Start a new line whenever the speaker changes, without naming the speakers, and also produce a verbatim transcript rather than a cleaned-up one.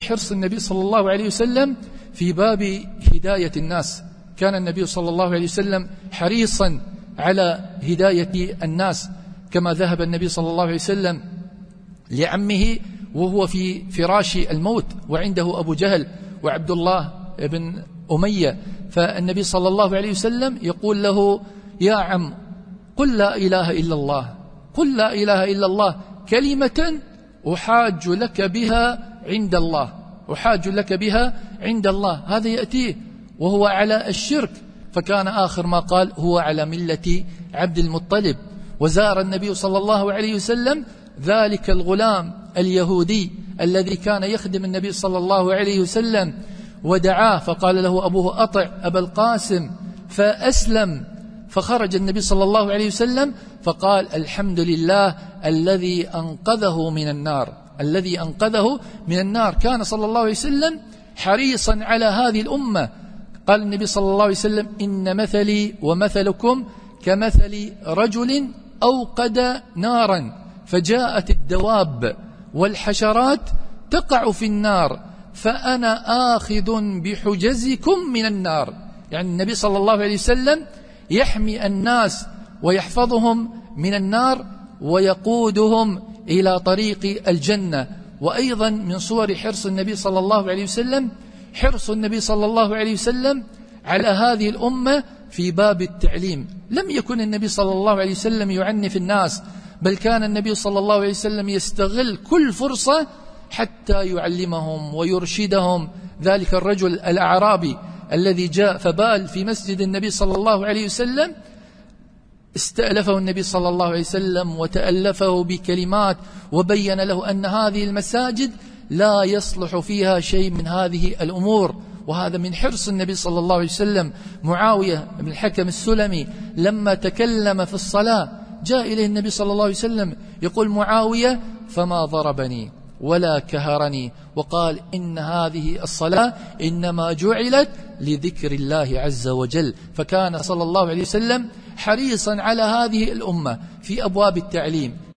حرص النبي صلى الله عليه وسلم في باب هداية الناس. كان النبي صلى الله عليه وسلم حريصا على هداية الناس، كما ذهب النبي صلى الله عليه وسلم لعمه وهو في فراش الموت وعنده أبو جهل وعبد الله بن أمية، فالنبي صلى الله عليه وسلم يقول له: يا عم، قل لا إله إلا الله، قل لا إله إلا الله كلمة أحاج لك بها عند الله، أحاج لك بها عند الله. هذا يأتيه وهو على الشرك، فكان آخر ما قال: هو على ملة عبد المطلب. وزار النبي صلى الله عليه وسلم ذلك الغلام اليهودي الذي كان يخدم النبي صلى الله عليه وسلم، ودعاه فقال له أبوه: أطع أبا القاسم، فأسلم. فخرج النبي صلى الله عليه وسلم فقال: الحمد لله الذي أنقذه من النار، الذي أنقذه من النار. كان صلى الله عليه وسلم حريصا على هذه الأمة. قال النبي صلى الله عليه وسلم: إن مثلي ومثلكم كمثل رجل أوقد نارا فجاءت الدواب والحشرات تقع في النار فأنا آخذ بحجزكم من النار. يعني النبي صلى الله عليه وسلم يحمي الناس ويحفظهم من النار ويقودهم إلى طريق الجنة. وأيضا من صور حرص النبي صلى الله عليه وسلم حرص النبي صلى الله عليه وسلم على هذه الأمة في باب التعليم. لم يكن النبي صلى الله عليه وسلم يعنف الناس، بل كان النبي صلى الله عليه وسلم يستغل كل فرصة حتى يعلمهم ويرشدهم. ذلك الرجل الأعرابي الذي جاء فبال في مسجد النبي صلى الله عليه وسلم، استألفه النبي صلى الله عليه وسلم وتألفه بكلمات وبين له أن هذه المساجد لا يصلح فيها شيء من هذه الأمور، وهذا من حرص النبي صلى الله عليه وسلم. معاوية بن الحكم السلمي لما تكلم في الصلاة جاء إليه النبي صلى الله عليه وسلم يقول: معاوية فما ضربني ولا كهرني، وقال: إن هذه الصلاة إنما جعلت لذكر الله عز وجل. فكان صلى الله عليه وسلم حريصا على هذه الأمة في أبواب التعليم.